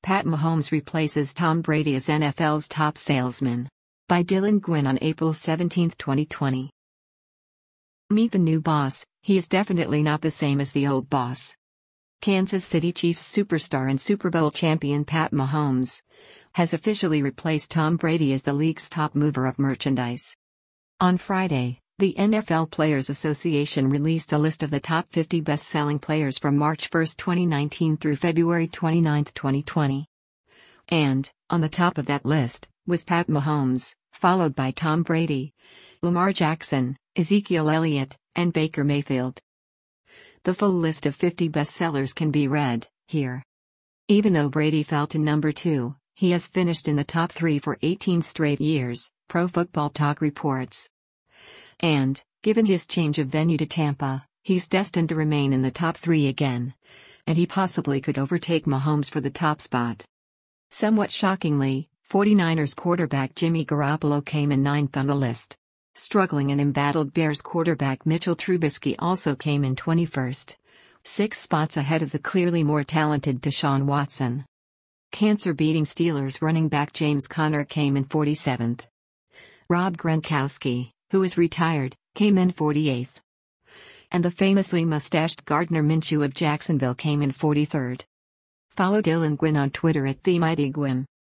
Pat Mahomes replaces Tom Brady as NFL's top salesman. By Dylan Gwynn on April 17, 2020. Meet the new boss. He is definitely not the same as the old boss. Kansas City Chiefs superstar and Super Bowl champion Pat Mahomes has officially replaced Tom Brady as the league's top mover of merchandise. On Friday, the NFL Players Association released a list of the top 50 best-selling players from March 1, 2019 through February 29, 2020. And, on the top of that list, was Pat Mahomes, followed by Tom Brady, Lamar Jackson, Ezekiel Elliott, and Baker Mayfield. The full list of 50 bestsellers can be read here. Even though Brady fell to number 2, he has finished in the top 3 for 18 straight years, Pro Football Talk reports. And, given his change of venue to Tampa, he's destined to remain in the top 3 again. And he possibly could overtake Mahomes for the top spot. Somewhat shockingly, 49ers quarterback Jimmy Garoppolo came in 9th on the list. Struggling and embattled Bears quarterback Mitchell Trubisky also came in 21st, 6 spots ahead of the clearly more talented Deshaun Watson. Cancer-beating Steelers running back James Conner came in 47th. Rob Gronkowski, who is retired, came in 48th. And the famously mustached Gardner Minshew of Jacksonville came in 43rd. Follow Dylan Gwynn on Twitter @TheMightyGwynn.